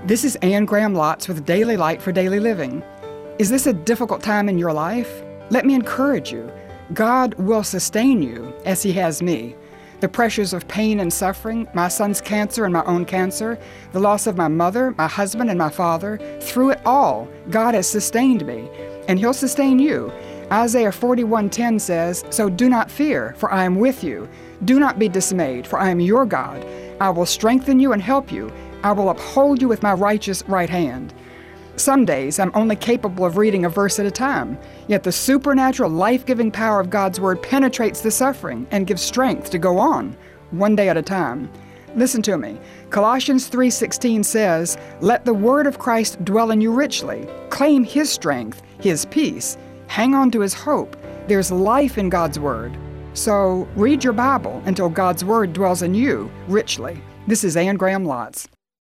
This is Anne Graham Lotz with Daily Light for Daily Living. Is this a difficult time in your life? Let me encourage you. God will sustain you as He has me. The pressures of pain and suffering, my son's cancer and my own cancer, the loss of my mother, my husband, and my father, through it all, God has sustained me, and He'll sustain you. Isaiah 41:10 says, "So do not fear, for I am with you. Do not be dismayed, for I am your God. I will strengthen you and help you. I will uphold you with my righteous right hand." Some days I'm only capable of reading a verse at a time, yet the supernatural, life-giving power of God's Word penetrates the suffering and gives strength to go on, one day at a time. Listen to me. Colossians 3:16 says, "Let the Word of Christ dwell in you richly." Claim His strength, His peace. Hang on to His hope. There's life in God's Word. So read your Bible until God's Word dwells in you richly. This is Anne Graham Lotz.